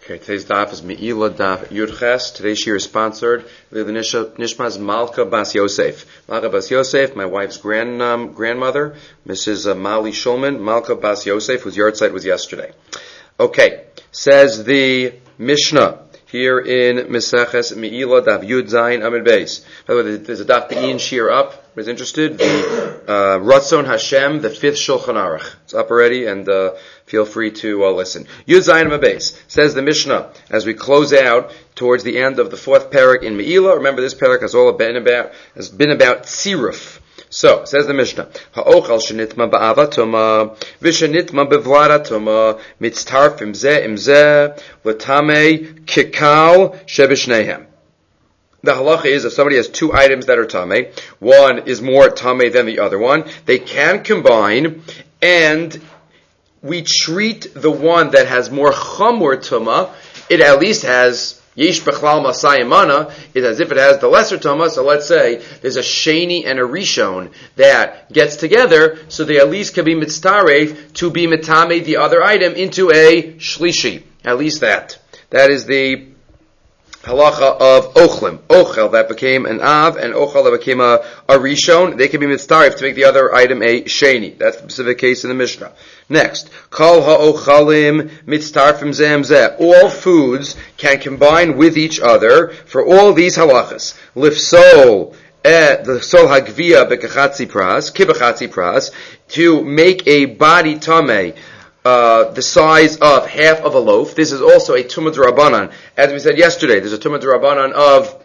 Okay, today's daf is Me'ila Daf Yudches. Today's shir is sponsored by the Nishmas Malka Bas Yosef. Malka Bas Yosef, my wife's grandmother, Mrs. Mali Shulman. Malka Bas Yosef, whose yard site was yesterday. Okay, says the Mishnah here in Meseches Me'ila Daf Yud Zayin Amid Beis. By the way, there's a Daf Be'in shir up. Who's interested? The Ratzon Hashem, the 5th Shulchan Aruch. It's up already, and feel free to listen. Yud Zayin Amid Beis, says the Mishnah, as we close out towards the end of the 4th parak in Me'ila. Remember, this parak has been about tziruf. So, says the Mishnah, Ha'ochal shenitma ba'ava tuma, v'shenitma bevlada tuma, mitztarf imzeh, l'tamei kikal shebishnehem. The halacha is if somebody has two items that are tamei, one is more tamei than the other one, they can combine, and we treat the one that has more chamur tuma, it at least has Yesh Bechlal Masayimana, is as if it has the lesser Tuma. So let's say there's a Sheni and a Rishon that gets together, so they at least can be mitztaref to be mitame the other item into a Shlishi. At least that. That is the halacha of Ochlim. Ochel, that became an Av, and Ochel, that became a Rishon. They can be mitztaref to make the other item a Sheni. That's the specific case in the Mishnah. Next, Kol ha'ochalim mitztarfim zeh zeh. All foods can combine with each other for all these halachas. Lifsol, the sol hagvia bekachatzi pras, kibachatzi pras, to make a body tameh, the size of half of a loaf. This is also a tumah d'Rabbanan. As we said yesterday, there's a tumah d'Rabbanan of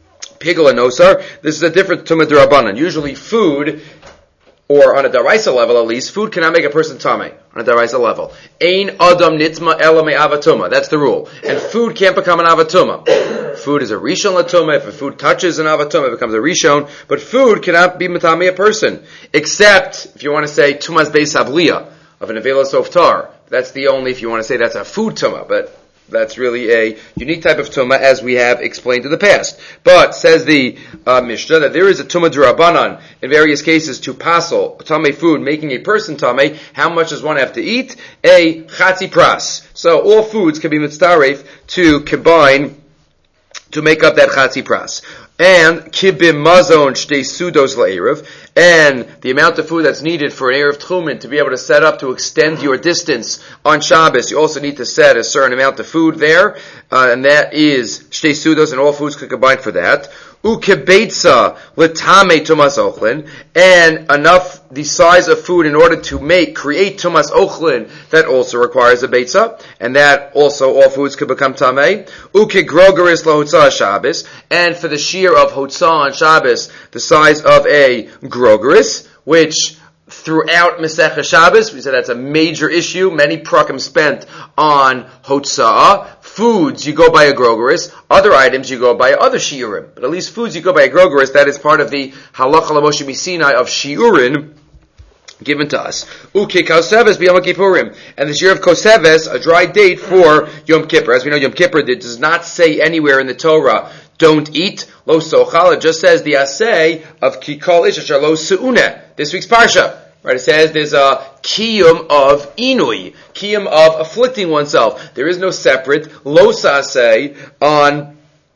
pigel and nosar. This is a different tumah d'Rabbanan. Usually food, or on a daraisa level at least, food cannot make a person tamei. On a daraisa level. Ein adam nitma ela me avatuma. That's the rule. And food can't become an avatuma. Food is a rishon latuma. If a food touches an avatuma, it becomes a rishon. But food cannot be matamei a person. Except, if you want to say, tumas beis avliya, of an avela softar. That's the only, if you want to say that's a food tuma. But that's really a unique type of tumah, as we have explained in the past. But, says the Mishnah, that there is a tumah d'Rabbanan in various cases to passel tamei food, making a person tamei. How much does one have to eat? A chatzi pras. So all foods can be mitztaref to combine to make up that chatzi pras. And kibim mazon shtei sudos la'erev, and the amount of food that's needed for an erev tchumen to be able to set up to extend your distance on Shabbos. You also need to set a certain amount of food there, and that is shtei sudos, and all foods can combine for that. Ukebeitza l'tamei tumas ochlin, and enough the size of food in order to create tumas ochlin, that also requires a beitza, and that also all foods could become tamei. Ukegrogeris lahotzah Shabbos, and for the shear of hotzah on Shabbos, the size of a grogeris, which throughout Masechah Shabbos, we said that's a major issue. Many prakim spent on hotzah. Foods, you go by a grogeris. Other items, you go by other shiurim. But at least foods, you go by a grogeris. That is part of the halacha l'Moshe Misinai of shiurim given to us. Uke koseves b'Yom Kippurim. And the year of koseves, a dry date for Yom Kippur. As we know, Yom Kippur does not say anywhere in the Torah, don't eat. Lo sochal. It just says the asay of kikol ish asher lo se'uneh. This week's parsha. Right, it says there's a kiyum of inui, kiyum of afflicting oneself. There is no separate lo saseh on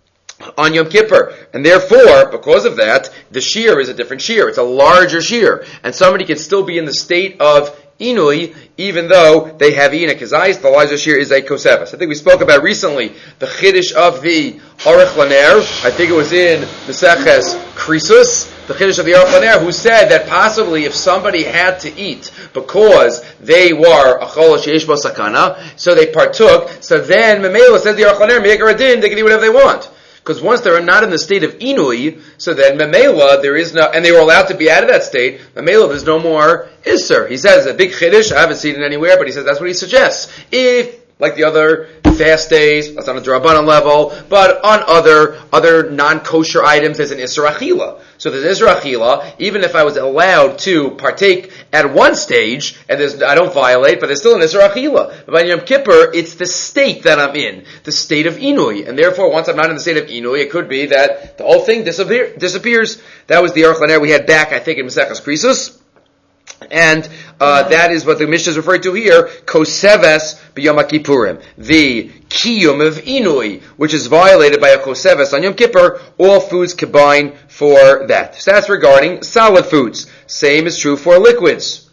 Yom Kippur. And therefore, because of that, the shear is a different shear. It's a larger shear. And somebody can still be in the state of inui, even though they have eaten a kazayis. The larger shear is a koseves. I think we spoke about recently the chiddush of the Aruch Laner. I think it was in Meseches Krisus. The chiddush of the Aruch Laner, who said that possibly if somebody had to eat because they were achol sheyesh bo sakana, so they partook, so then Memela said the Aruch Laner, me'ikar adin, they can eat whatever they want. Because once they're not in the state of inui, so then Memela, there is no, and they were allowed to be out of that state, Memela, there's no more Isser. He says, a big chiddush, I haven't seen it anywhere, but he says that's what he suggests. If, like the other fast days, that's on a D'Rabbanan level, but on other non-kosher items, there's an Isser Achila. So there's Isser Achila, even if I was allowed to partake at one stage, and I don't violate, but there's still an Isser Achila. But by Yom Kippur, it's the state that I'm in, the state of Inui. And therefore, once I'm not in the state of Inui, it could be that the whole thing disappears. That was the Aruch Laner we had back, I think, in Maseches Krisus. And that is what the Mishnah is referring to here, koseves b'Yom Kippurim, the kiyum of inui, which is violated by a koseves on Yom Kippur. All foods combine for that. So that's regarding solid foods. Same is true for liquids.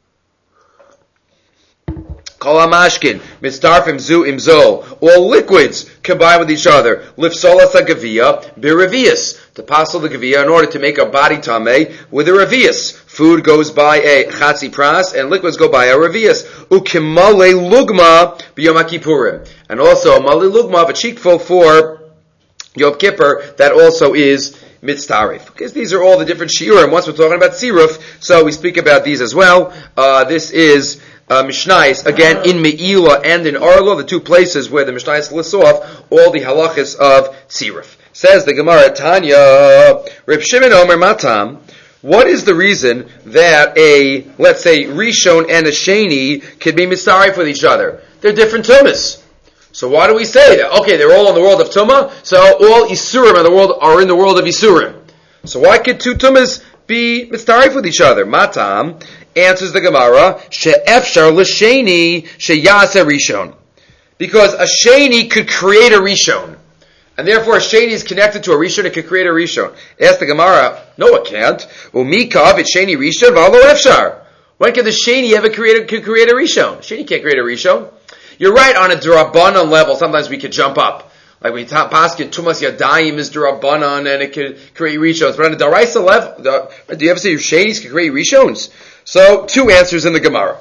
Kol hamashkin, mitzdarfim zu imzo. All liquids combine with each other. Lifsolas hagaviyah b'revius. To passel the gaviyah in order to make a body tameh with a revius. Food goes by a chatzi pras and liquids go by a revius. Ukimale lugma b'Yom Kippurim. And also a male lugma of a cheekful for Yom Kippur that also is mitztarif. Because these are all the different shiurim. Once we're talking about siruf, so we speak about these as well. This is Mishnais, again, in Me'ila and in Arla, the two places where the Mishnais lists off all the halachas of siruf. Says the Gemara, Tanya, Reb Shimon Omer Matam, what is the reason that let's say, Rishon and a Sheni can be mitzarif with each other? They're different tumas. So why do we say that? Okay, they're all in the world of Tumah, so all Isurim are in the world of Isurim. So why could two Tumas be mitzarif with each other? Matam, answers the Gemara, she'efshar l'sheni sheyase rishon. Because a sheni could create a rishon. And therefore a sheni is connected to a rishon, it could create a rishon. Ask the Gemara, no it can't. Umikav it sheni rishon v'alo efshar. When can the sheni ever create a rishon? Sheni can't create a rishon. You're right, on a D'Rabbanan level, sometimes we could jump up. Like when Paskin Tumas Yadayim is D'Rabbanan and it could create rishons. But on a D'Oraisa level, do you ever say your shenis can create rishons? So, two answers in the Gemara.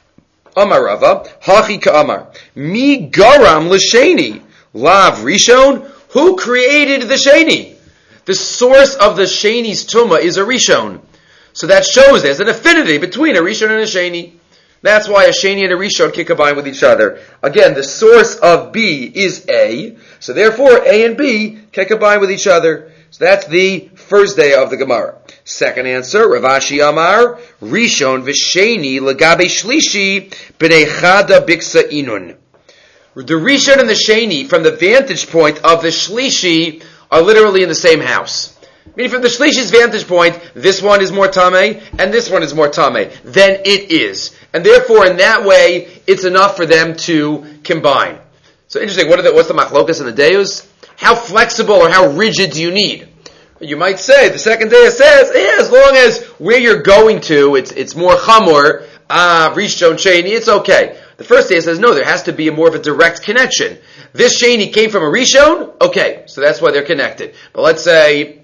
Amar Rava, Hachi Ka'amar. Mi garam l'sheni. Lav Rishon. Who created the sheni? The source of the sheni's tumah is a Rishon. So that shows there's an affinity between a Rishon and a sheni. That's why a sheni and a Rishon can combine with each other. Again, the source of B is A. So therefore, A and B can combine with each other. So that's the first day of the Gemara. Second answer, Rav Ashi Amar, Rishon v'sheni legabe shlishi b'nei chada biksa inun. The Rishon and the Sheni, from the vantage point of the Shlishi, are literally in the same house. Meaning from the Shlishi's vantage point, this one is more Tameh, and this one is more Tameh than it is. And therefore, in that way, it's enough for them to combine. So interesting, what's the machlokas and the deus? How flexible or how rigid do you need? You might say, the second day says, as long as where you're going to, it's more chamor, Rishon Sheni, it's okay. The first day says, no, there has to be more of a direct connection. This Sheni came from a Rishon, okay, so that's why they're connected. But let's say,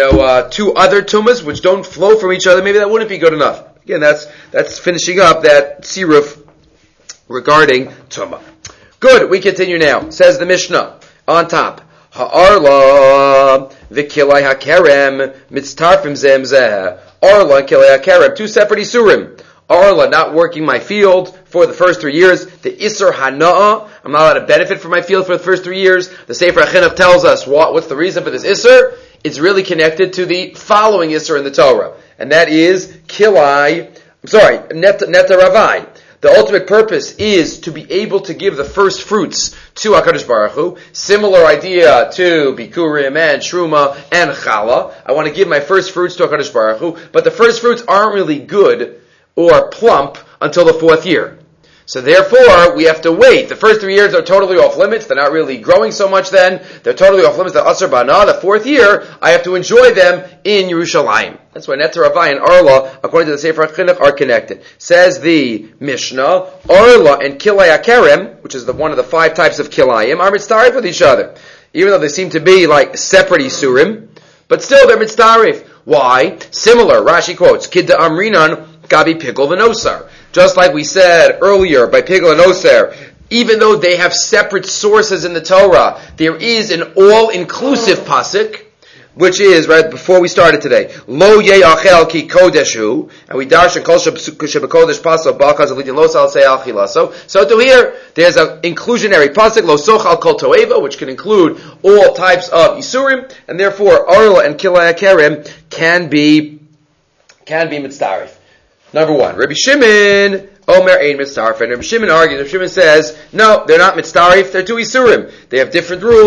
two other tumas which don't flow from each other, maybe that wouldn't be good enough. Again, that's finishing up that siruf regarding tumah. Good, we continue now. Says the Mishnah, on top. Ha'arla v'kilai ha'kerem mitztarfim zem zeh. Arla and kilai ha'kerem, two separate isurim. Arla, not working my field for the first 3 years. The Isser Hana'ah, I'm not allowed to benefit from my field for the first 3 years. The Sefer HaChinuch tells us what's the reason for this Isser. It's really connected to the following Isser in the Torah. And that is Neta Ravai. The ultimate purpose is to be able to give the first fruits to HaKadosh Baruch Hu. Similar idea to Bikurim and Shruma and Chala. I want to give my first fruits to HaKadosh Baruch Hu, but the first fruits aren't really good or plump until the 4th year. So therefore, we have to wait. The first 3 years are totally off limits. They're not really growing so much then. They're totally off limits. They're Asar Bana. The 4th year, I have to enjoy them in Yerushalayim. That's why Neta Ravai and Arla, according to the Sefer HaChinuch, are connected. Says the Mishnah, Arla and Kilai HaKerem, which is one of the 5 types of Kilayim, are mitzdarif with each other. Even though they seem to be like separate Isurim, but still they're mitzdarif. Why? Similar, Rashi quotes, Kidda Amrinan, Gabi Pigel V'Nosar. Just like we said earlier by Pigel and Oser, even though they have separate sources in the Torah, there is an all-inclusive pasuk, which is, right before we started today, Lo Ye'achel Ki Kodeshu, and we darshan Kol Shebekodesh Pasuk, Ba'akaz Alidin Lo Sal Se'al Chilaso. So to here, there's an inclusionary pasuk, Lo Sochal Kol Toeva, which can include all types of Isurim, and therefore Arla and Kilai HaKerem can be mitzdarif. Number 1, Rabbi Shimon, Omer Ein Mitzdarif. And Rabbi Shimon argues, Rabbi Shimon says, no, they're not Mitzdarif, they're 2 Isurim. They have different rules,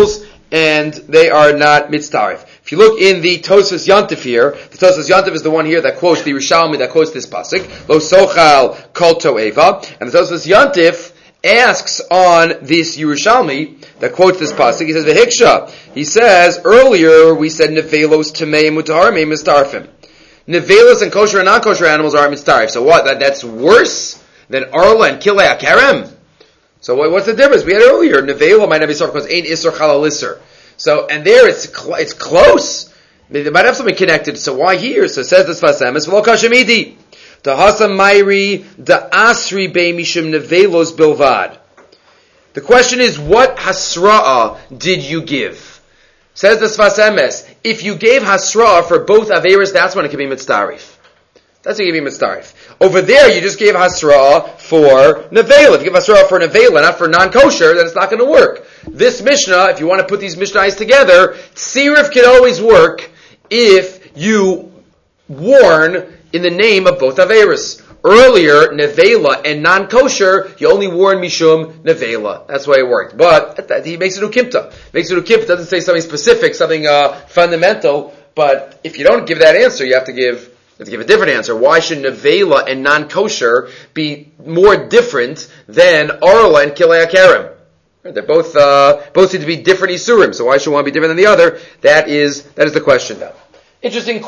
and they are not mitzarif. If you look in the Tosfos Yontif here, the Tosfos Yontif is the one here that quotes the Rishalmi, that quotes this pasuk, Lo sochal kol to'eva, and the Tosfos Yontif asks on this Yerushalmi that quotes this pasuk. He says v'hiksha. He says earlier we said nevelos tamei mutar me mistarfim. Nevelos and kosher and non-kosher animals are mitzarif. So what? That's worse than arla and kilei akarem. So what's the difference? We had earlier nevela might not be sorted because ain't isser chalal isser. So and there it's close. They might have something connected. So why here? So it says this Vasemis v'lo kashamidi. The Hasam Mairi, the Asri Bei Mishim Nevelos Bilvad. The question is, what Hasra'ah did you give? Says the Sfas Emes, if you gave Hasra'ah for both Averis, that's when it can be Mitzdarif. That's when it can be Mitzdarif. Over there, you just gave Hasra'ah for Nevela. If you give Hasra'ah for Nevela, not for non-kosher, then it's not going to work. This Mishnah, if you want to put these Mishnahs together, Tzirif can always work if you warn in the name of both Averis. Earlier, Nevela and non-kosher, you only warn Mishum Nevela. That's why it worked. But he makes it ukimta. Doesn't say something specific, something fundamental. But if you don't give that answer, you have to give a different answer. Why should Nevela and non-kosher be more different than Arla and Kilei HaKerem? They're both seem to be different Isurim. So why should one be different than the other? That is the question now. Interesting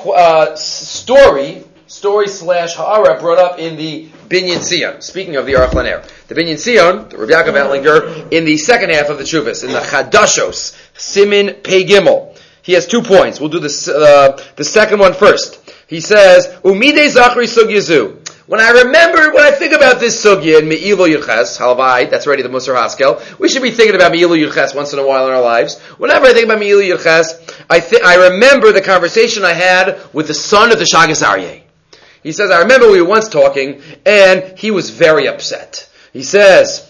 story / ha'ara brought up in the Binyan Sion. Speaking of the Aruch LaNer, the Binyan Sion, the Rabbi Yaakov Ettlinger, in the second half of the Tshuvas, in the Chadashos, Simin Pei Gimel, he has 2 points. We'll do the second one first. He says, Umidei Zachri Sugyazu. When I think about this sugya in Me'ilu Yudches, Halavai, that's already the Musar Haskel, we should be thinking about Me'ilu Yudches once in a while in our lives. Whenever I think about Me'ilu Yudches, I remember the conversation I had with the son of the Shagas Aryeh. He says, I remember we were once talking, and he was very upset. He says,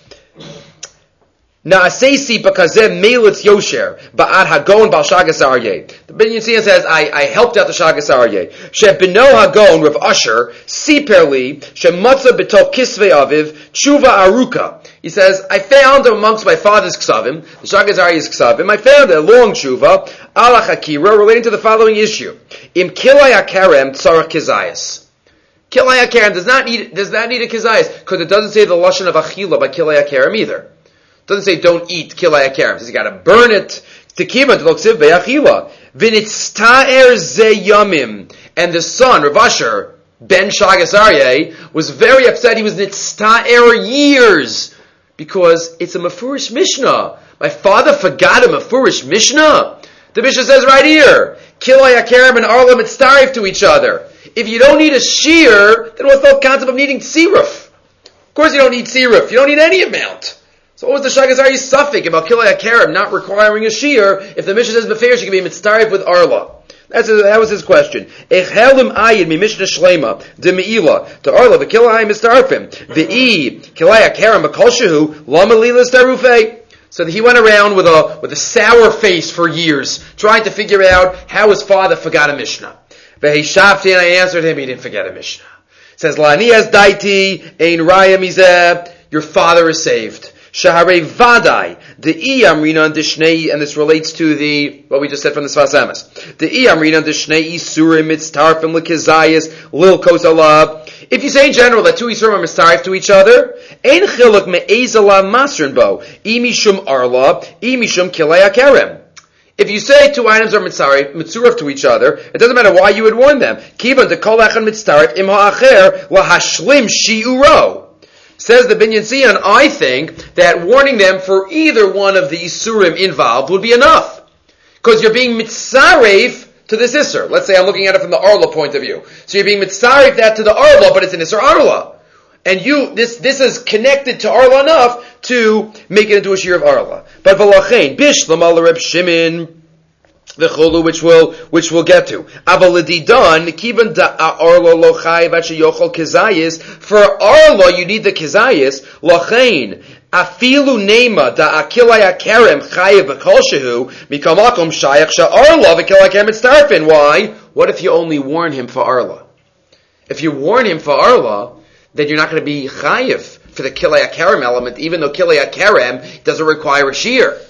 Na'asesi bakazeh meilitz yosher ba'ad hagon bal shagas aryeh. The Binyan Sion says, I helped out the shagas aryeh. She beno hagon Rav Usher siperli shematza b'tov kisvei aviv tshuva aruka. He says, I found amongst my father's ksavim, the shagas aryeh's ksavim, I found a long tshuva ala chakira relating to the following issue: Im kilay akarem tzarach kizayas. Kilay akarem does not need a kizayas because it doesn't say the lashon of achila by kilay akarem either. It doesn't say don't eat kilay akarem. It says you got to burn it to kiva to loksiv be'achila. V'nitzta'er ze yamim. And the son, Rav Usher, ben Shagas Aryeh, was very upset. He was nitzta'er years because it's a mafurish Mishnah. My father forgot a mafurish Mishnah. The Mishnah says right here, kilay akarem and arla mitztarif to each other. If you don't need a shear, then what's the concept of needing tziruf? Of course you don't need tziruf. You don't need any amount. So what was the Shagas Aryeh suffix about kilay akarem not requiring a shear if the Mishnah says befeir she can be mitztarif with arla? That was his question. Echelim ayin mi Mishnah shlema de meila to arla v'kilay mitztarifim v'i kilay akarem b'kol shehu lama lilas tarufei. So he went around with a sour face for years, trying to figure out how his father forgot a Mishnah. V'heishavti, and I answered him, he didn't forget a Mishnah. It says, La'anias daiti, ein raya mizeh, your father is saved. Shaharei vadai, de'i amrina dishnei, and this relates to what we just said from the Sfas Emes. De'i amrina dishnei isurim mitztarfim l'kezayis, lil kos alav. If you say in general that two isurim are mitztarif to each other, ein chiluk me'ezalav masrin bo, imishum arla, imishum kilei akarem. If you say two items are mitzarif to each other, it doesn't matter why you would warn them. Kivan de kol echad mitzarif im ha'acher lahashlim shi'uro. Says the Binyan Sion, I think that warning them for either one of the isurim involved would be enough. Because you're being mitzarif to this isur. Let's say I'm looking at it from the arla point of view. So you're being mitzarif that to the arla, but it's an isur arla. And this is connected to arla enough to make it into a shear of arla. But v'lachein bishlam al Reb Shimon v'cholu, which we'll get to. Avaladidan kiban da arla lo chayiv achi yochol kizayis. For arla you need the kizayis. Lachein afilu nema da akilay akarem chayiv b'kol shehu mikamakom shayach sha'arla v'kilay akarem mitztarfin. Why? What if you only warn him for arla? If you warn him for arla, then you're not going to be chayiv for the kilei akarem element, even though kilei akarem doesn't require a shear.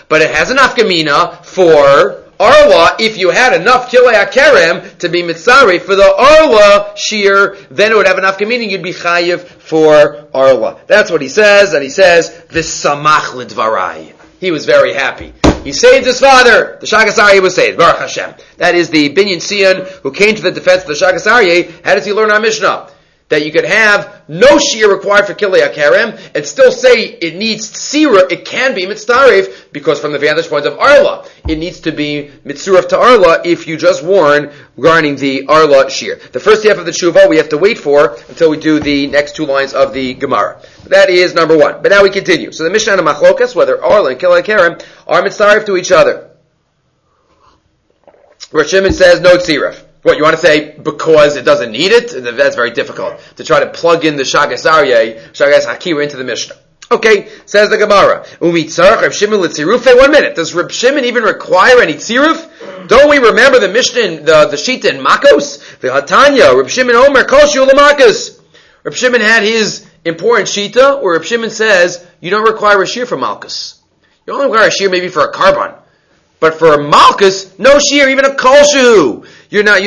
But it has an afkamina for Arla. If you had enough kilei hakerem to be mitzaref for the Arla shear, then it would have enough meaning. You'd be chayiv for Arla. That's what he says, and he says v'samach l'dvarai. He was very happy. He saved his father. The Shagas Aryeh was saved. Baruch Hashem. That is the Binyan Sion who came to the defense of the Shagas Aryeh. How does he learn our Mishnah? That you could have no shear required for kilei hakerem and still say it needs tzira. It can be mitzaref because from the vantage point of Arla, it needs to be mitzuref to Arla if you just warn regarding the Arla shear. The first half of the tshuva we have to wait for until we do the next two lines of the Gemara. That is number one. But now we continue. So the Mishnah and the Machlokas, whether Arla and kilei hakerem are mitzaref to each other. Rosh Shimon says no tziref. What, you want to say because it doesn't need it? That's very difficult to try to plug in the Shagas Aryeh, Shagas Hakira into the Mishnah. Okay, says the Gemara. Umitzarach Reb Shimon l'tzirufe. 1 minute. Does Reb Shimon even require any tziruf? Don't we remember the Mishnah in the Shita in Makos? The Hatanya, Reb Shimon Omer Kol Shiur l'Makos. Reb Shimon had his important Shita where Reb Shimon says you don't require a shear for Malkus. You only require a shear maybe for a carbon. But for Malkus, no shear, even a Kol Shehu. You're going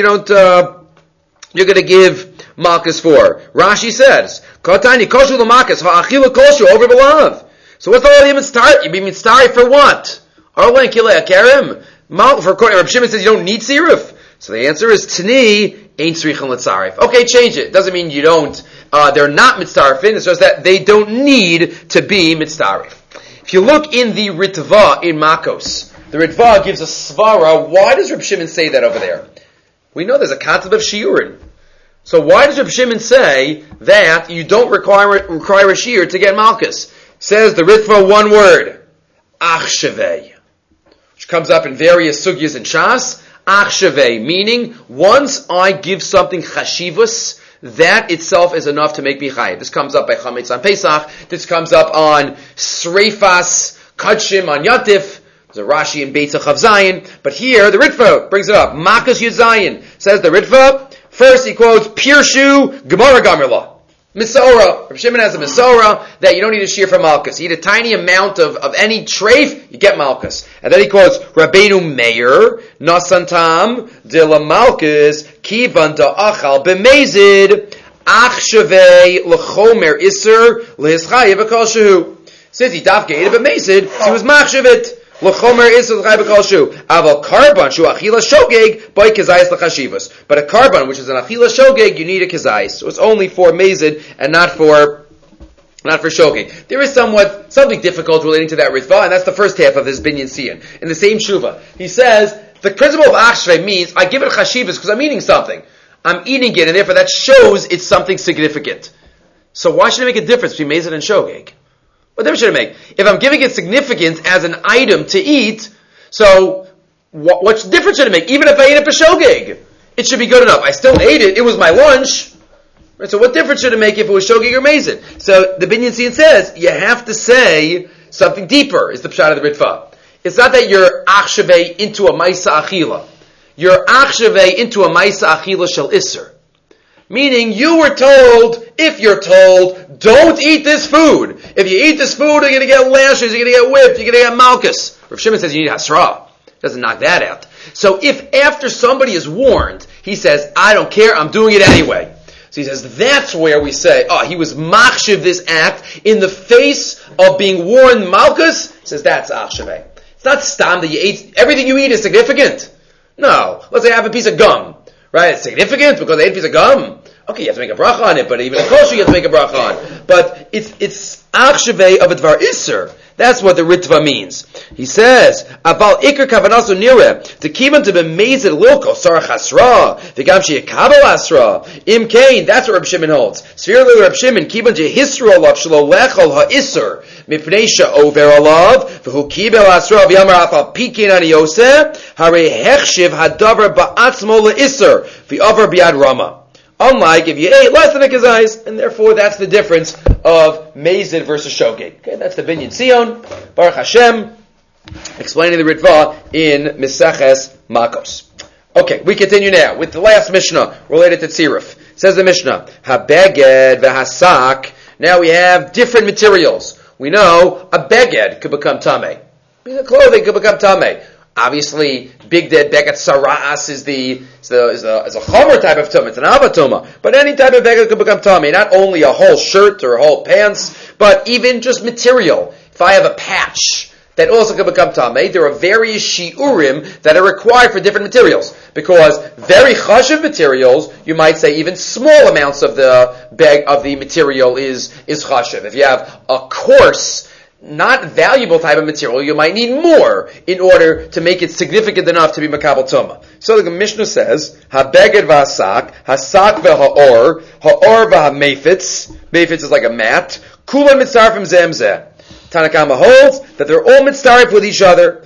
to give Malkus for. Rashi says, Kotani Koshu l'Malkus, ha'achila Koshu, over belav. So what's the whole mitzvah? You be mitzvah for what? Arla and kilei hakerem? Reb Shimon says you don't need tziruf. So the answer is, Tani, ain't tzrichen l'tzarif. Okay, change it. Doesn't mean you don't, they're not mitzarifin, it's just that they don't need to be mitzarif. If you look in the Ritva in Makos, the Ritva gives a svara. Why does Reb Shimon say that over there? We know there's a concept of shiurin. So why does Reb Shimon say that you don't require a shiur to get Malkus? Says the Ritva one word, achshavei, which comes up in various sugyas in Shas. Achshavei, meaning once I give something chashivus, that itself is enough to make me chayiv. This comes up by Chametz on Pesach. This comes up on Sreifas Kadshim on Yatif. There's a Rashi in Beitzach of Zion, but here the Ritva brings it up. Makas Yud Zion says the Ritva. First he quotes Pirshu Gemara Gamirla. Misora. Reb Shimon has a Misora that you don't need a shear for Malkus. You eat a tiny amount of any treif, you get Malkus. And then he quotes Rabbeinu Meir Nasantam de la Malkus Kivan da Achal B'Mezid Achshavei L'Chomer Isser L'Hischayev Akal Shehu. Since he dafke ate it B'Mezid, he was machshavit. L'chomer is l'chai b'kol shu. Aval karban shu achila shogeg by kezayis l'chashivas. But a karban, which is an achila shogeg, you need a kezayis. So it's only for mezid and not for shogeg. There is something difficult relating to that ritva, and that's the first half of this binyan siyan. In the same shuva, he says the principle of achshrei means I give it chashivas because I'm eating something. I'm eating it, and therefore that shows it's something significant. So why should it make a difference between mezid and shogeg? What difference should it make? If I'm giving it significance as an item to eat, so what difference should it make? Even if I ate it b'shogeg, it should be good enough. I still ate it. It was my lunch. Right? So what difference should it make if it was shogeg or mezid? So the Binyan Siyan says you have to say something deeper. Is the pshat of the Ritva? It's not that you're achshavei into a maisa achila. You're achshavei into a maisa achila shel isser. Meaning, if you're told, don't eat this food. If you eat this food, you're going to get lashes, you're going to get whipped, you're going to get malchus. Rav Shimon says you need hasra. Doesn't knock that out. So if after somebody is warned, he says, I don't care, I'm doing it anyway. So he says, that's where we say, he was machshiv this act in the face of being warned malchus. He says, that's achshaveh. It's not stam that you ate, everything you eat is significant. No. Let's say I have a piece of gum. Right? It's significant because I ate a piece of gum. Okay, you have to make a bracha on it, but even a kosher you have to make a bracha on. But it's achshavei of a dvar isser. That's what the Ritva means. He says, "Aval ikar kavanasu nire tekivan to be mezid lilko sarach asra v'gam sheyakabel asra im kain." That's what Reb Shimon holds. Svirli Reb Shimon kivan to hisru alav shelo lechol ha'isser mipnei she'over alav v'hu kibel asra v'yamar afal pikin ani yoseh harei hechshiv hadavar ba'atzmo le'isser v'over biad rama. Unlike if you ate less than a kazais, and therefore that's the difference of mezid versus shogeg. Okay, that's the Binyan Sion, Baruch Hashem, explaining the Ritva in Meseches Makos. Okay, we continue now with the last Mishnah related to Tziruf. Says the Mishnah, Habeged v'hasak. Now we have different materials. We know a beged could become tameh. The clothing could become tamei. Obviously, big dead beget sara'as is a chomer type of tumah. It's an avatuma. But any type of beget could become tamei. Not only a whole shirt or a whole pants, but even just material. If I have a patch, that also could become tamei. There are various shiurim that are required for different materials. Because very chashiv materials, you might say even small amounts of the material is chashiv. If you have a coarse, not valuable type of material, you might need more in order to make it significant enough to be makabel tuma. So the Mishnah says, ha-beged v'hasak, hasak v'ha'or, ha'or v'ha'mefitz, mefitz is like a mat, kulan mitzarfim zemzeh. Tanakama holds that they're all mitzarif with each other.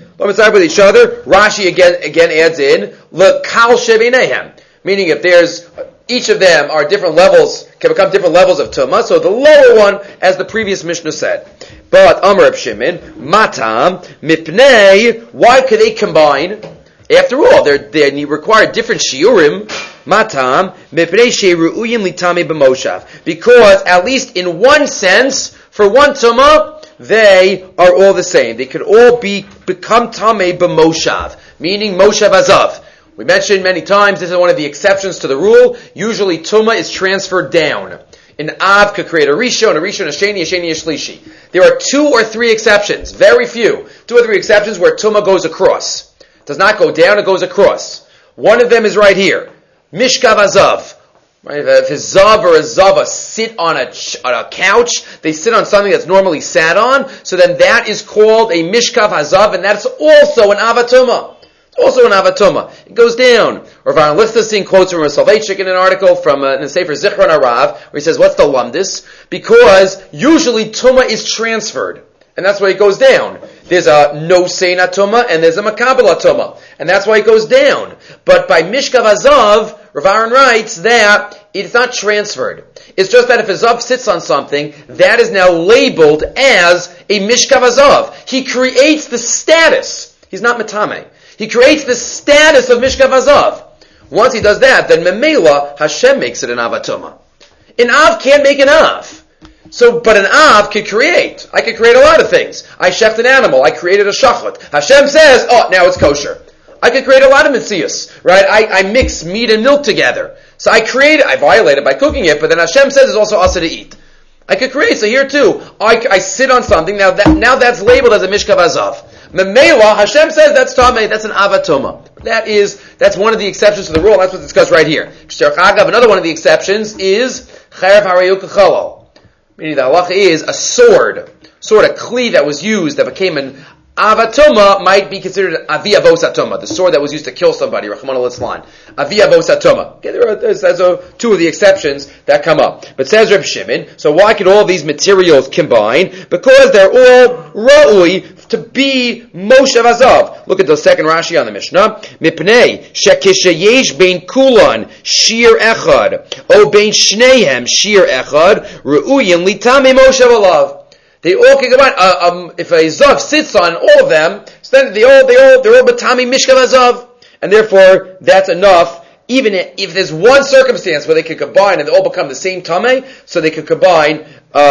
Rashi again adds in, l'kal shevinehem, meaning if there's each of them are different levels, can become different levels of tumah. So the lower one, as the previous Mishnah said. But Amar Reb Shimon, matam mipnei. Why could they combine? After all, they require different shiurim. Matam mipnei sheruuyim litame b'moshav. Because at least in one sense, for one tumah, they are all the same. They could all become tamei b'moshav, meaning moshav azav. We mentioned many times, this is one of the exceptions to the rule. Usually Tumah is transferred down. An Av could create a Rishon, a Sheni, a Shlishi. There are 2 or 3 exceptions, very few. 2 or 3 exceptions where Tumah goes across. It does not go down, it goes across. One of them is right here. Mishkav Azav. Right? If a Zav or a Zava sit on a couch, they sit on something that's normally sat on, so then that is called a Mishkav Azav, and that's also an Avatuma. Also an avatuma. It goes down. Rav Aaron Lichtenstein quotes from a Soloveitchik in an article from in the Sefer Zichron Harav, where he says, what's the lumdis? Because usually tuma is transferred. And that's why it goes down. There's a no-sein atuma, and there's a makabel atuma. And that's why it goes down. But by Mishkav Azav, Rav Aaron writes that it's not transferred. It's just that if a Zav sits on something, that is now labeled as a Mishkav Azav. He creates the status. He's not Matame. He creates the status of Mishkav Azav. Once he does that, then Memela, Hashem makes it an Avatuma. An Av can't make an Av. But an Av can create. I can create a lot of things. I shecht an animal. I created a shachot. Hashem says, now it's kosher. I can create a lot of mitzias, right? I mix meat and milk together. So I violate it by cooking it, but then Hashem says it's also asa to eat. I could create, so here too, I sit on something, now that's labeled as a Mishkav Azav. Memela, Hashem says that's Tameh, that's an Avatoma. That's one of the exceptions to the rule, that's what's discussed right here. Another one of the exceptions is Chayav Harayuk Chalal. Meaning the halacha is a sword, a kli that was used, that became an Avatoma, might be considered Avi Avos Atoma, the sword that was used to kill somebody, Rachmana litzlan. Avi Avos Atoma. Okay, there's 2 of the exceptions that come up. But says Reb Shimon, so why could all these materials combine? Because they're all ra'ui to be Moshav Azav. Look at the second Rashi on the Mishnah. Mipnei shekishayesh bein kulan shir echad o bein shneihem shir echad ra'uyin litame Moshav Alav. They all can combine. If a Zav sits on all of them, so then they're all Batami Mishkav Azav. And therefore, that's enough. Even if there's one circumstance where they can combine and they all become the same Tameh, so they can combine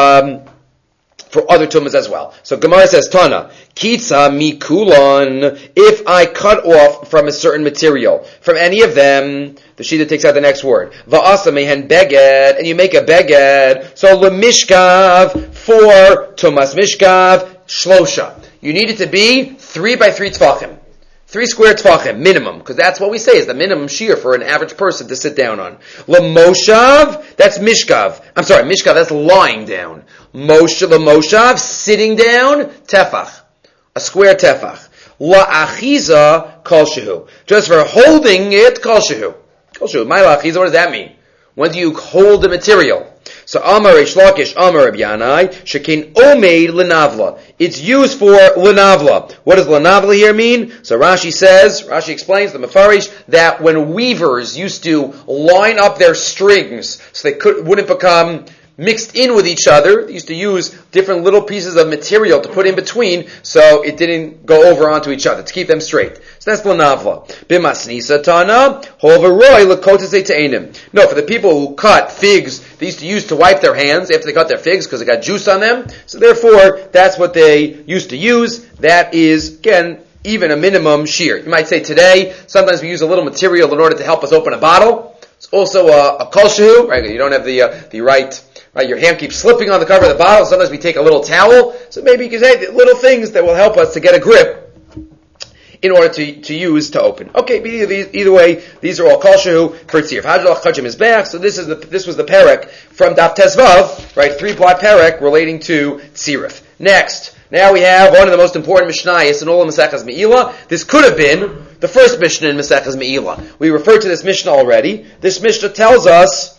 for other Tumas as well. So Gemara says, Tana, Kitza Mikulon, if I cut off from a certain material, from any of them, the Shita takes out the next word. Va'asa mehen beged, and you make a beged. So lemishkav, for Tumas Mishkav, shlosha. You need it to be 3 by 3 tfachim. 3 square tfachim, minimum, because that's what we say is the minimum shear for an average person to sit down on. Lemoshav, that's mishkav. Mishkav, that's lying down. Lemoshav, sitting down, tefach. A square tefach. La'achiza, kol shehu. Just for holding it, kol shehu. Kol shehu. My la'achiza, what does that mean? When do you hold the material? So Amar Reish Lakish, Amar Reb Yanai, Shekin Omeid Lenavla. It's used for Lenavla. What does Lenavla here mean? So Rashi explains, the Mefarish, that when weavers used to line up their strings so they wouldn't become mixed in with each other. They used to use different little pieces of material to put in between so it didn't go over onto each other, to keep them straight. So that's Lanavla. Bimasnisa Tana, Hovaroy Lakotas Ta'anim. No, for the people who cut figs, they used to use to wipe their hands after they cut their figs because it got juice on them. So therefore, that's what they used to use. That is, again, even a minimum shear. You might say today, sometimes we use a little material in order to help us open a bottle. It's also a kolshehu, right? You don't have the right, your hand keeps slipping on the cover of the bottle. Sometimes we take a little towel. So maybe you can say little things that will help us to get a grip in order to use to open. Okay, either way, these are all kolshehu for tziruf. Hajjalach kachim is back. So this was the perek from Daf Tezvav, right? 3-blot perek relating to tziruf. Next. Now we have one of the most important Mishnayos in all of Maseches Me'ilah. This could have been the first Mishnah in Maseches Me'ilah. We referred to this Mishnah already. This Mishnah tells us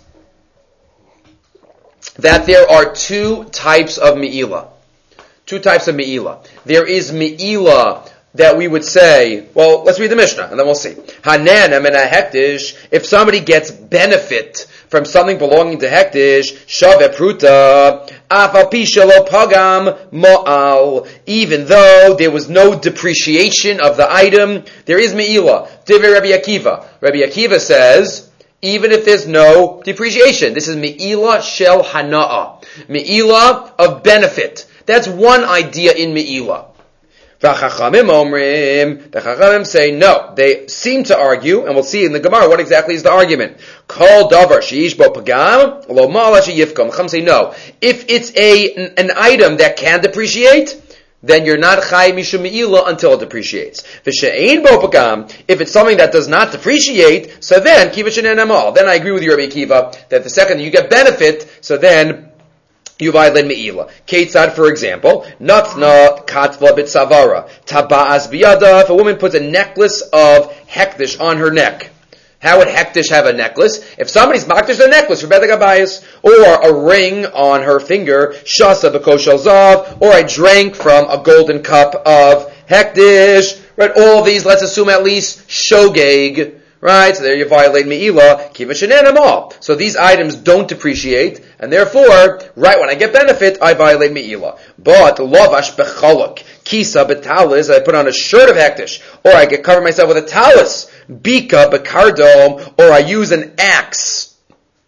that there are two types of Me'ilah. Two types of Me'ilah. There is Me'ilah that we would say, well, let's read the Mishnah and then we'll see. Hanan and hektish, if somebody gets benefit from something belonging to hektish, shave pruta, afal pi shelo pagam mo'al, even though there was no depreciation of the item, there is me'ilah. Divrei Rabbi Akiva. Rabbi Akiva says, even if there's no depreciation, this is me'ilah shel hana'a, me'ilah of benefit. That's one idea in me'ilah. The Chachamim say no. They seem to argue, and we'll see in the Gemara what exactly is the argument. Kol davar sheish bo pagam lo ma'ala sheyifkom. Chachamim say no. If it's an item that can depreciate, then you're not chay mishum me'ilah until it depreciates. V'she'ein bo pagam. If it's something that does not depreciate, so then kiva she'nen amal. Then I agree with you, Rabbi Akiva, that the second you get benefit, so then you violate me'ilah. Ketzad, for example, natna katva b'tzavara taba'as biyada. If a woman puts a necklace of hektish on her neck, how would hektish have a necklace? If somebody's makdish a necklace for bedek abayis, or a ring on her finger, shasa b'koshel zav, or I drank from a golden cup of hektish, right? All of these, let's assume at least shogeg. Right, so there you violate me'ilah, kiva she'nen amal. So these items don't depreciate, and therefore, right when I get benefit, I violate me'ilah. But lavash bechalak, kisa betalis, I put on a shirt of hektish, or I get cover myself with a talis, bika bekardom, or I use an axe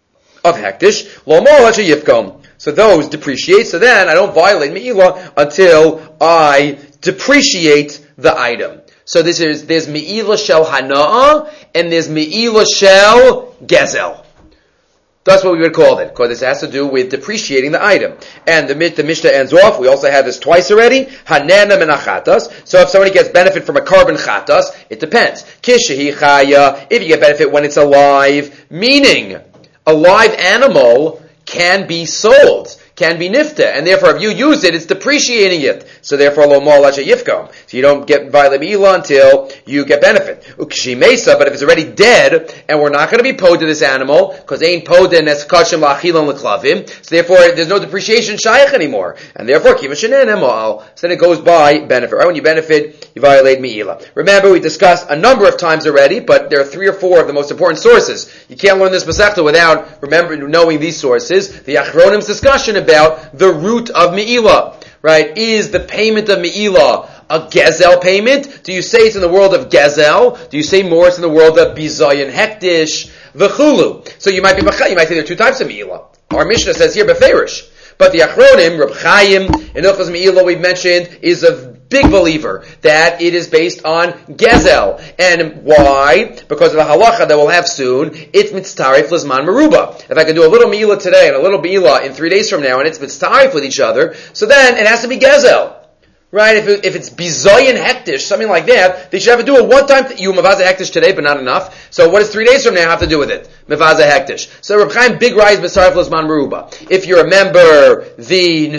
of hektish, lo mo'ala sheyifkom. So those depreciate, so then I don't violate me'ilah until I depreciate the item. So there's me'ilah shel hana'ah, and there's me'ilah shel gezel. That's what we would call it, because this has to do with depreciating the item. And the Mishnah ends off, we also had this twice already, hanana menachatas. So if somebody gets benefit from a carbon chatas, it depends. Kishehi chaya, if you get benefit when it's alive, meaning a live animal can be sold, can be nifta, and therefore if you use it, it's depreciating it. So therefore, lo ma'ala sheyifkom. So you don't get violate me'ilah until you get benefit. Ukshi mesa, but if it's already dead, and we're not going to be pod to this animal, because ain't podin as kashim la'achilon l'klavim, so therefore there's no depreciation shayach anymore. And therefore, kiva she'nen mo'al. So then it goes by benefit. Right when you benefit, you violate me'ilah. Remember, we discussed a number of times already, but there are 3 or 4 of the most important sources. You can't learn this Masechta without knowing these sources. The Achronim's discussion about the root of me'ilah, right? Is the payment of me'ilah a gezel payment? Do you say it's in the world of gezel? Do you say more it's in the world of bizayin hektish v'chulu? So you might say there are 2 types of me'ilah. Our Mishnah says here beferish, but the Achronim, Reb Chaim, in Ilchos me'ilah we've mentioned, is a big believer that it is based on gezel. And why? Because of the halacha that we'll have soon, it's mitztarif l'zman meruba. If I can do a little me'ilah today and a little me'ilah in 3 days from now, and it's mitztarif with each other, so then it has to be gezel. Right? If it's bizayin hektish, something like that, they should have to do it one time. You mavaza hektish today, but not enough. So what does 3 days from now have to do with it? Mavaza hektish. So Reb Chaim big rise b'sarif l'zman meruba. If you remember the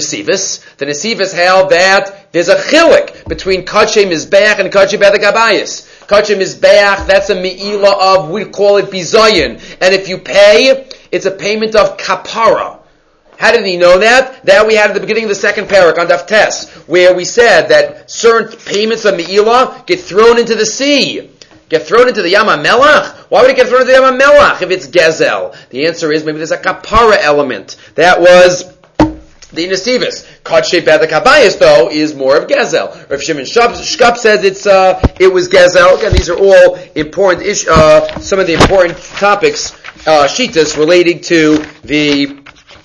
Nesivus held that there's a chilik between kadshe mizbeach and kadshe bedek abayis. Kadshe mizbeach, that's a me'ilah of, we call it bizayin. And if you pay, it's a payment of kapara. How did he know that? That we had at the beginning of the second parak on Daf Tes, where we said that certain payments of me'ilah get thrown into the sea. get thrown into the Yam HaMelach? Why would it get thrown into the Yam HaMelach if it's gezel? The answer is maybe there's a kapara element. That was the Nesivis. Kadshe Bedek Habayis, though, is more of gezel. Rav Shimon Shkop says it was gezel. Again, these are all important some of the important topics, shitas relating to the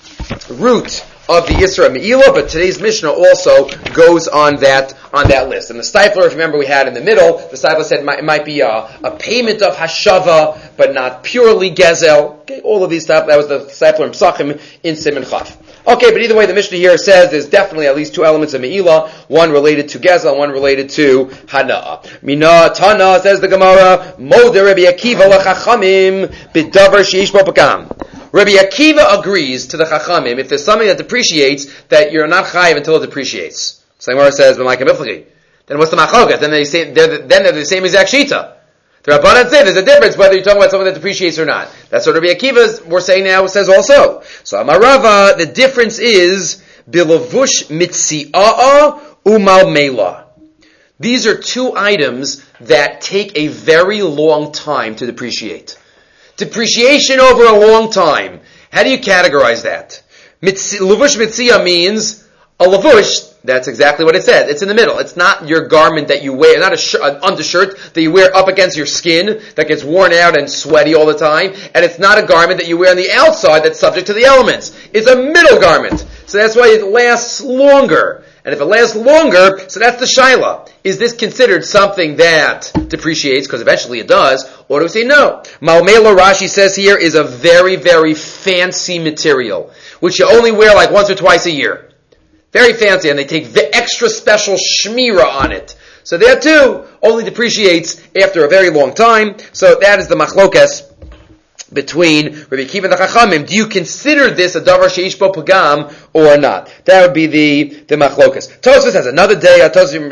root of the Isra Me'ilah, but today's Mishnah also goes on that list. And the Stifler, if you remember, we had in the middle, the Stifler said it might be a payment of Hashava, but not purely Gezel. Okay, all of these stuff, that was the Stifler in Psachim in Siman Chaf. Okay, but either way, the Mishnah here says there's definitely at least two elements of Me'ilah, one related to Gezel, and one related to Hana'ah. Mina Tana, says the Gemara, Moder Rabbi Akiva l'chachamim b'davar she'ish bo pagam. Rabbi Akiva agrees to the Chachamim if there's something that depreciates that you're not chayiv until it depreciates. So the Gemara says, "B'maika miflagi." Then what's the machlokas? Then they're the same exact shita. The Rabbanan say there's a difference whether you're talking about something that depreciates or not. That's what Rabbi Akiva we're saying now says also. So Amarava, the difference is bilavush mitzi'a'a umal mela. These are two items that take a very long time to depreciate. Depreciation over a long time. How do you categorize that? Lavush mitzia means a lavush. That's exactly what it says. It's in the middle. It's not your garment that you wear, not an undershirt that you wear up against your skin that gets worn out and sweaty all the time. And it's not a garment that you wear on the outside that's subject to the elements. It's a middle garment. So that's why it lasts longer. And if it lasts longer, so that's the shaila. Is this considered something that depreciates? Because eventually it does. Or do we say no? Malmela, Rashi says here, is a very, very fancy material, which you only wear like once or twice a year. Very fancy, and they take the extra special shmira on it. So that too only depreciates after a very long time. So that is the machlokas between Rabbi Akiva and the Chachamim. Do you consider this a davar sheish bo pagam or not? That would be the machlokas. Tosfos has another day.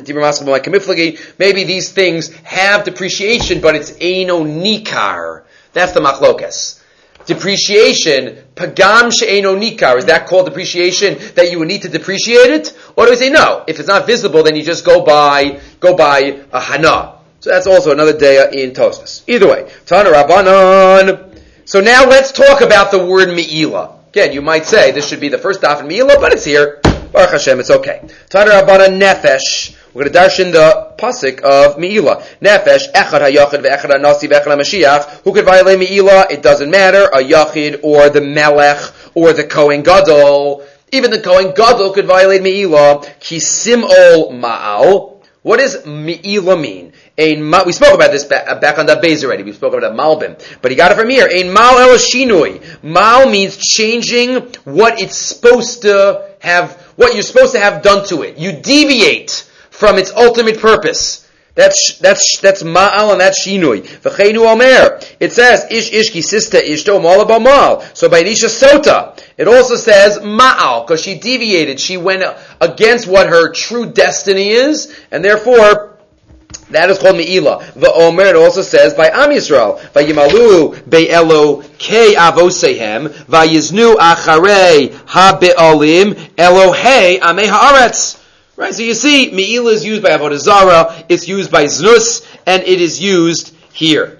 Maybe these things have depreciation, but it's eino nikar. That's the machlokas. Depreciation, pagam she'eino nikar. Is that called depreciation that you would need to depreciate it? Or do we say no? If it's not visible, then you just go by a hana. So that's also another day in Tosfos. Either way, Tana Rabbanan. So now let's talk about the word Me'ilah. Again, you might say this should be the first daf in Me'ilah, but it's here. Baruch Hashem, it's okay. Tana Rabbanan Nefesh. We're going to darshan the pasuk of Me'ilah. Nefesh, Echad HaYachid ve'Echad HaNasi ve'Echad HaMashiach. Who could violate Me'ilah? It doesn't matter. A Yachid or the Melech or the Kohen Gadol. Even the Kohen Gadol could violate Me'ilah. Ki sim'ol ma'al. What does Me'ilah mean? We spoke about this back on that base already. We spoke about Malbim. But he got it from here. Ein mal el shinui. Mal means changing what it's supposed to have, what you're supposed to have done to it. You deviate from its ultimate purpose. That's ma'al and that's shinui. V'cheinu omer. It says, ish ki sista ishto mala b'mal. So by Nisha Sota, it also says ma'al, because she deviated. She went against what her true destiny is, and therefore, that is called Me'ilah. The Omer, it also says by Am Yisrael, Vayimalu be'elo kei avosehem, vayiznu acharei ha-be'olim, Elohei amei ha'aretz. Right, so you see, Me'ilah is used by Avodah Zarah, it's used by Znus, and it is used here.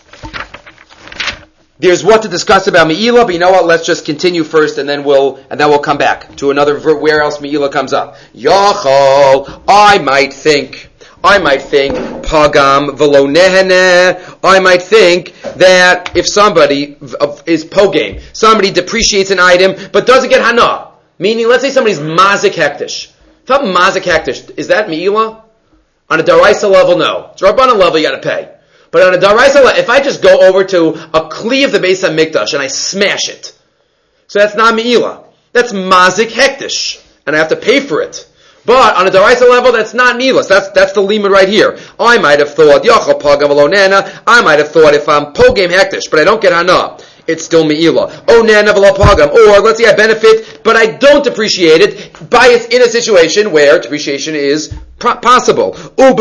There's what to discuss about Me'ilah, but you know what? Let's just continue first, and then we'll come back to another where else Me'ilah comes up. Yachol, I might think, pagam velo nehene. I might think that if somebody is pogam, somebody depreciates an item, but doesn't get hana, meaning, let's say somebody's mazik hektish. If I'm mazik hektish, is that Me'ilah? On a daraisa level, no. It's Rabbanan level, you gotta pay. But on a daraisa level, if I just go over to a kli of the Beis HaMikdash and I smash it, so that's not Me'ilah. That's mazik hektish, and I have to pay for it. But on a daraisa level, that's not Me'ilah. That's the limit right here. I might have thought, Yachal pagam v'lo nena. I might have thought if I'm pogam hektish, but I don't get hana, it's still Me'ilah. Oh nena v'lo pagam. Or let's say I benefit, but I don't depreciate it in a situation where depreciation is possible. Or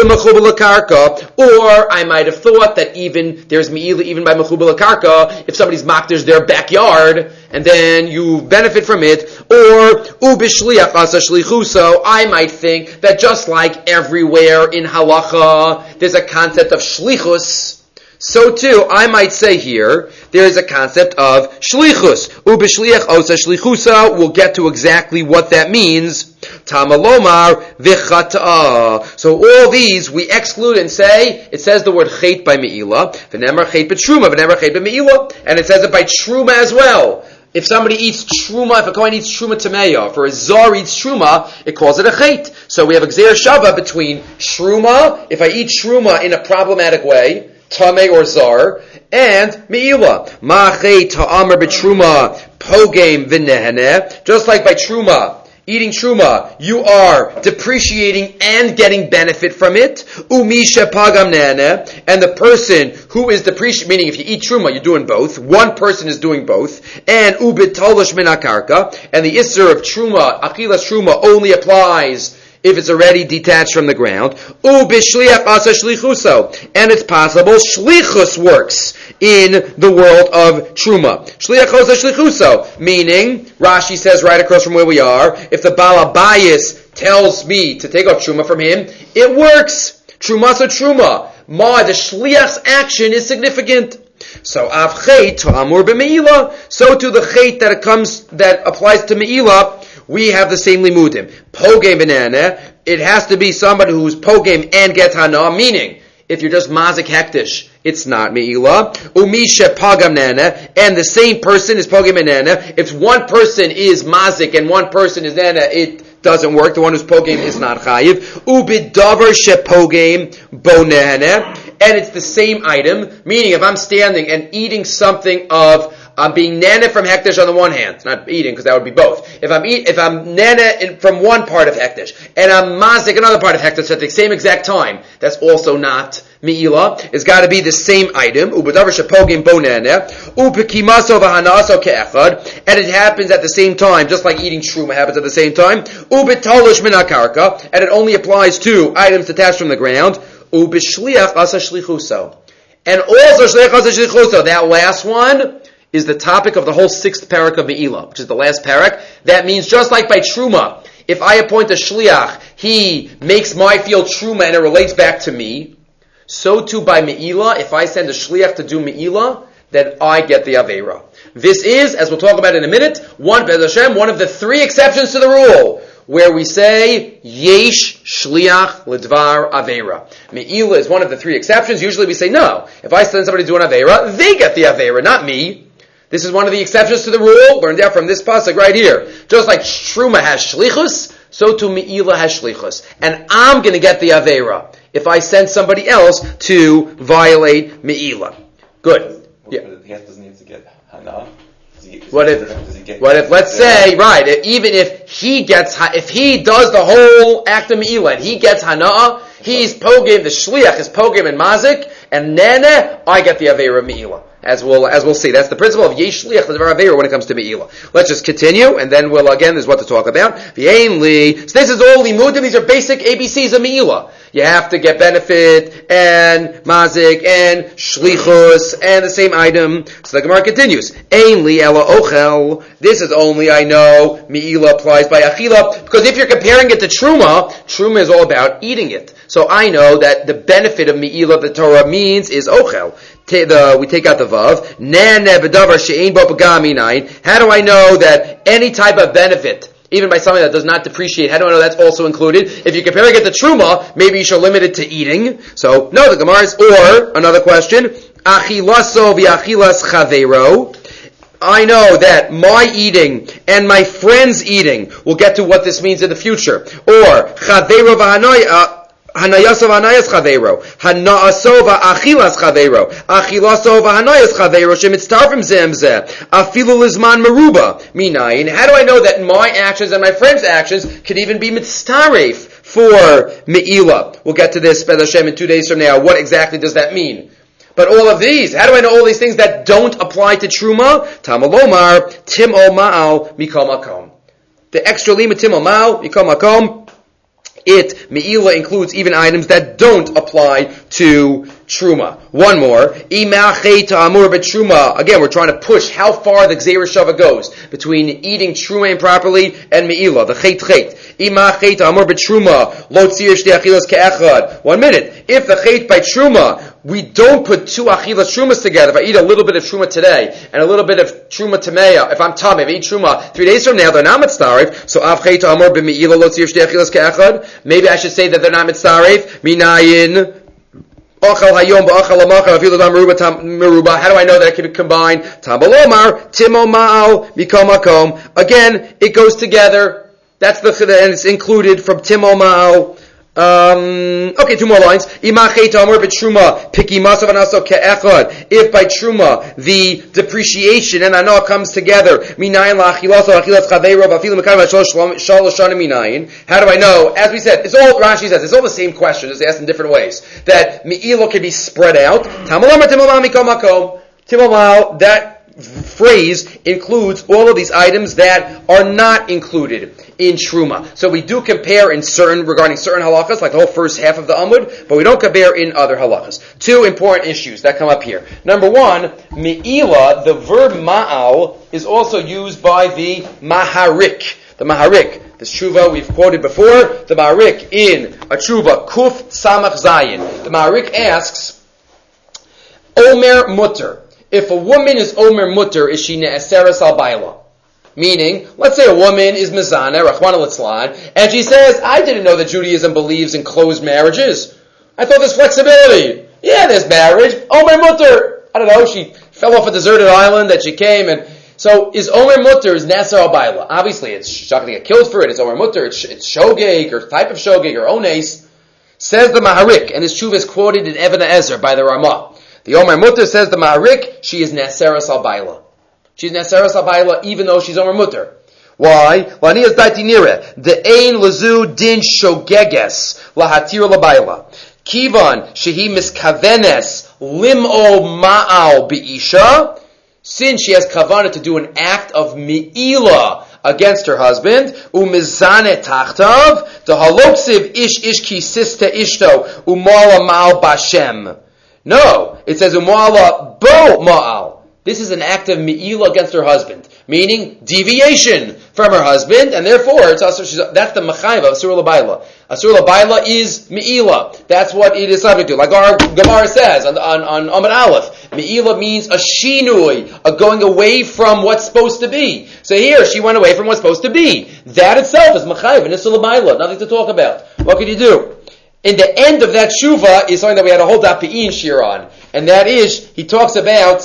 I might have thought that even there's Me'ilah even by mechubel karka if somebody's makders their backyard and then you benefit from it. Or ubishliach asa shlichuso. I might think that just like everywhere in halacha there's a concept of shlichus. so too, I might say here, there is a concept of shlichus. Ubishliach osa shlichusa, we'll get to exactly what that means. Tamalomar v'chata. So all these we exclude and say, it says the word chait by me'ilah, v'nemar chait b'truma, v'nemar chait b'me'ilah, and it says it by truma as well. If somebody eats truma, if a kohen eats truma tameya, if a zar eats truma, it calls it a chait. So we have a gzeir shava between truma, if I eat truma in a problematic way, tameh or zar, and me'ilah. Ma chait ha'amar b'truma, pogem v'nehene, just like by truma, eating truma, you are depreciating and getting benefit from it. Umisha pagam nene, and the person who is depreciating, meaning if you eat truma, you're doing both. One person is doing both. And ubitolosh min hakarka, and the isser of truma, achilas truma, only applies if it's already detached from the ground. Ubishliach asa shlichuso, and it's possible shlichus works in the world of truma. Shliach asa shlichuso, meaning Rashi says right across from where we are, if the Baal Abayis tells me to take off truma from him, it works. Truma so truma. The shliach's action is significant. So av chait ta'amur b'me'ilah, so to the chait that applies to me'ilah, we have the same limudim. Pogem banana, it has to be somebody who's pogem and get hana, meaning, if you're just mazik hektish, it's not me'ilah. Umisha pagam nana, and the same person is pogem banana. If one person is mazik and one person is nana, it doesn't work. The one who's pogem is not chayiv. Ubidavar shepogem bonana, and it's the same item, meaning if I'm standing and eating something of, I'm being nana from hektish on the one hand, not eating because that would be both. If I'm nana from one part of hektish and I'm mazik another part of hektish at the same exact time, that's also not me'ilah. It's got to be the same item. Ubadavar shepogim bo nana, upekimaso v'hanaso ke'echad, and it happens at the same time, just like eating truma happens at the same time. Ubetolosh min hakarka, and it only applies to items detached from the ground. Ubishliach asa shlichuso, and also shliach asa shlichuso. That last one is the topic of the whole 6th parak of Me'ilah, which is the last parak. That means just like by Truma, if I appoint a Shliach, he makes my field Truma and it relates back to me. So too by Me'ilah, if I send a Shliach to do Me'ilah, then I get the Aveira. This is, as we'll talk about in a minute, one of the 3 exceptions to the rule, where we say, Yesh Shliach L'Dvar Aveira. Me'ilah is one of the 3 exceptions. Usually we say, no, if I send somebody to do an Aveira, they get the Aveira, not me. This is one of the exceptions to the rule, learned out from this pasuk right here. Just like Truma has shlichus, so too Me'ilah has shlichus. And I'm going to get the Aveira if I send somebody else to violate Me'ilah. Good. Yeah. He doesn't need to get hana. What if, let's say, right, even if he does the whole act of Me'ilah, and he gets hana, he's pogim, the shliach is pogim and mazik, and nene, I get the Aveira Me'ilah. As we'll see. That's the principle of Yesh Shliach L'Dvar Aveira when it comes to Me'ilah. Let's just continue, and then there's what to talk about. V'yeinli. So this is all limudim. These are basic ABCs of Me'ilah. You have to get benefit, and mazik, and shlichus, and the same item. So the Gemara continues. Einli ela ochel. This is only, I know, Me'ilah applies by achila, because if you're comparing it to Truma is all about eating it. So I know that the benefit of Me'ilah, the Torah means, is ochel. We take out the vav. How do I know that any type of benefit, even by something that does not depreciate, how do I know that's also included? If you're comparing it to truma, maybe you should limit it to eating. So, no, the Gemara is, or, another question, achilaso v'achilas chaveiro. I know that my eating and my friend's eating, we'll get to what this means in the future. Or, chaveiro v'hanoy, Hanayasov Hanayas Chaveiro. Hanasova Achilas Chaveiro. Achilasova Hanayas Chaveiro. Shemitztarfim Zemzeh. Afilu Lizman Meruba. Minayin. How do I know that my actions and my friend's actions could even be mitztaref for Me'ilah? We'll get to this, B'ez Hashem, in 2 days from now. What exactly does that mean? But all of these, how do I know all these things that don't apply to Truma? Tamalomar, Tim O Ma'al, Mikol Makom. The extra lima Tim O Ma'al, Mikol Makom. Me'ilah includes even items that don't apply to Truma. One more. Again, we're trying to push how far the Gzeir Shava goes between eating Truma improperly and Me'ilah, the Chet. Ima chet amor b'truma lo tzir shtei achilas ke'echad. 1 minute. If the chet by truma, we don't put 2 achilas trumas together. If I eat a little bit of truma today and a little bit of truma tameya, if I'm tummy, if I eat truma 3 days from now, they're not mitzaref. So av chet amor b'me'ila lo tzir shtei achilas ke'echad. Maybe I should say that they're not mitzaref. Minayin. How do I know that it can be combined? Tabalomar, Timo Ma'al, Mikol Makom. Again, it goes together. That's and it's included from Timo Ma'al. Okay, 2 more lines. If by truma the depreciation and anah comes together, how do I know? As we said, it's all Rashi says. It's all the same question, just asked in different ways. That mi'ilo can be spread out. That phrase includes all of these items that are not included in Truma. So we do compare regarding certain halachas, like the whole first half of the Amud, but we don't compare in other halachas. 2 important issues that come up here. Number 1, me'ila, the verb ma'al, is also used by the maharik. The maharik, this tshuva we've quoted before, the maharik in a tshuva, kuf samach zayin. The maharik asks, Omer mutter. If a woman is Omer mutter, is she ne'aseres al baila? Meaning, let's say a woman is mezana, Rachmana litzlan, and she says, I didn't know that Judaism believes in closed marriages. I thought there's flexibility. Yeah, there's marriage. Omer mutter. I don't know, she fell off a deserted island that she came, and so is Omer mutter, is Ne'aser al baila. Obviously, she's not going to get killed for it. It's Omer mutter, it's shogeg, or type of shogeg, or ones. Says the Maharik, and this tshuva is quoted in Even HaEzer by the Ramah. The Omer Mutter says the Maharik, she is Neseres al Baila. She's Neseres al Baila even though she's Omer Mutter. Why? Lanias daiti nire. The ein lazu din shogeges lahatir la Baila. Kivan shehi miskavenes lim'o ma'al bi'isha. Since she has kavanah to do an act of mi'ila against her husband, umizane tachtav, the haloksiv ish ki sista ishto, umala ma'al bashem. No, it says umala bo ma'al. This is an act of mi'ila against her husband, meaning deviation from her husband, and therefore it's also, that's the machayva of Asur L'Baila. Asur L'Baila is mi'ila. That's what it is subject to. Like our Gemara says on Amud Aleph, mi'ila means a shinui, a going away from what's supposed to be. So here, she went away from what's supposed to be. That itself is machayva, and Asur L'Baila, nothing to talk about. What could you do? In the end of that shuva is something that we had a whole daf pe'in shir on, and that is, he talks about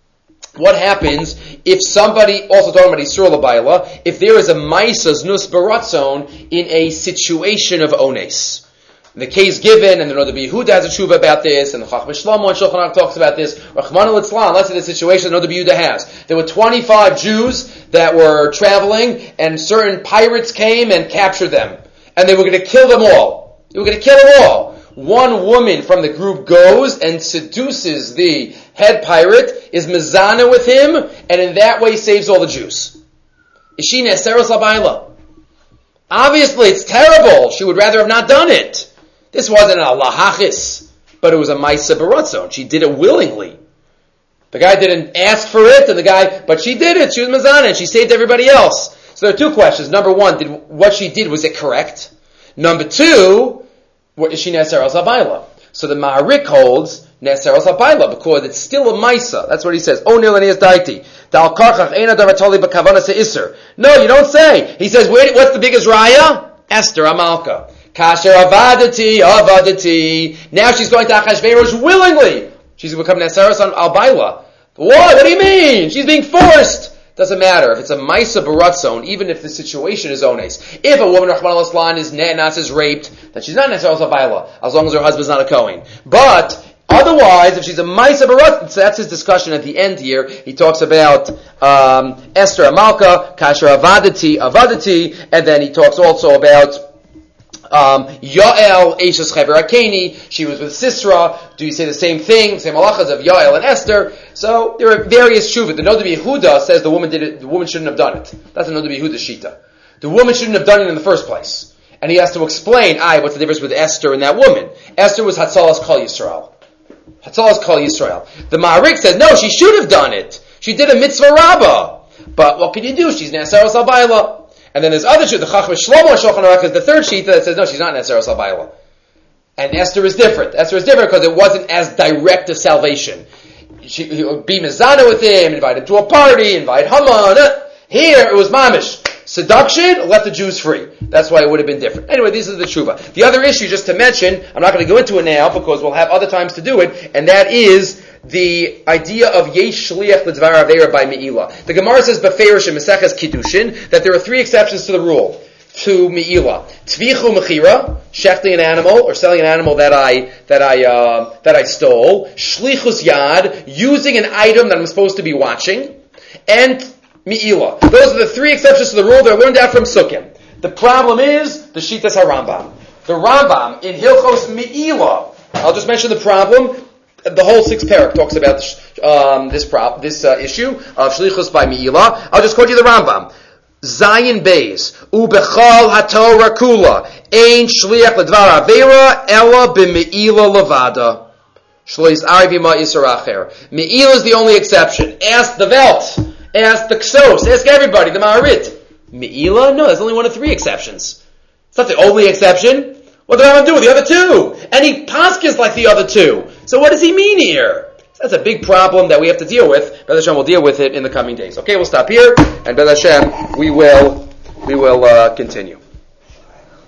what happens if somebody, also talking about Yisur L'Baila, if there is a Maisa Znus Baratzon in a situation of Ones. The case given, and the Noda B'Yehuda has a tshuva about this, and the Chacham Shlomo and Shulchan Aruch talks about this. Rachmana litzlan, let's say the situation that Noda B'Yehuda has. There were 25 Jews that were traveling, and certain pirates came and captured them. And they were going to kill them all. They were going to kill them all. One woman from the group goes and seduces the head pirate, is mezana with him, and in that way saves all the Jews. Is she Neseres L'Baila? Obviously, it's terrible. She would rather have not done it. This wasn't a lahachis, but it was a Maisa Baratzon. She did it willingly. The guy didn't ask for it, but she did it. She was mezana, and she saved everybody else. So there are 2 questions. Number 1, what she did, was it correct? Number 2, is she Neseres L'Baila? So the Maharik holds Neseres L'Baila because it's still a Maisa. That's what he says. No, you don't say. He says, what's the biggest raya? Esther Amalka. Kasher avadati. Now she's going to Achashverosh willingly. She's going to become Neseres L'Baila. What? What do you mean? She's being forced. Doesn't matter. If it's a Maisa Baratzon, even if the situation is Ones. If a woman, Rachmana litzlan, is raped, then she's not Neseres L'Baila, as long as her husband's not a Kohen. But otherwise, if she's a Maisa Baratzon, so that's his discussion at the end here. He talks about Esther Amalka, Kasher avadati, and then he talks also about Yael, Eishes Chaver Akeni, she was with Sisra. Do you say the same thing? Same halachas of Yael and Esther. So there are various shuvah. The Noda B'Yehuda says the woman did it. The woman shouldn't have done it. That's the Noda B'Yehuda shita. The woman shouldn't have done it in the first place. And he has to explain, what's the difference with Esther and that woman? Esther was Hatzalas Kol Yisrael. Hatzalas Kol Yisrael. The Maharik says, no, she should have done it. She did a mitzvah rabbah. But what can you do? She's Neseres L'Baila. And then there's other sheet, the Chacham Shlomo Shulchan Aruch is the third sheet that says, no, she's not Netzer Salbayla. And Esther is different. Esther is different because it wasn't as direct a salvation. He would be Mizana with him, invite him to a party, invite Haman. Here, it was mamish. Seduction, let the Jews free. That's why it would have been different. Anyway, these are the tshuva. The other issue, just to mention, I'm not going to go into it now because we'll have other times to do it, and that is the idea of yesh shliach l'dvar avera by me'ilah. The Gemara says beferish in Maseches Kiddushin that there are 3 exceptions to the rule to me'ilah: tvichu mechira, shechting an animal or selling an animal that I stole; shlichus yad, using an item that I'm supposed to be watching; and me'ilah. Those are the 3 exceptions to the rule that are learned out from Sukkim. The problem is the Shitas HaRambam. The Rambam in Hilchos Me'ilah. I'll just mention the problem. The whole 6th parak talks about this issue of shlichus by Me'ilah. I'll just quote you the Rambam. Zayin Beis ubechal haTorah kula ein shliach ledvar avera ela b'me'ilah levada. Shlois arivima isaracher. Me'ilah is the only exception. Ask the Welt. Ask the Ksos. Ask everybody. The Ma'arit. Me'ilah? No, there's only 1 of 3 exceptions. It's not the only exception. What did I do with the other 2? And he paskins like the other 2. So what does he mean here? That's a big problem that we have to deal with. B'ez Hashem will deal with it in the coming days. Okay, we'll stop here, and B'ez Hashem we will continue.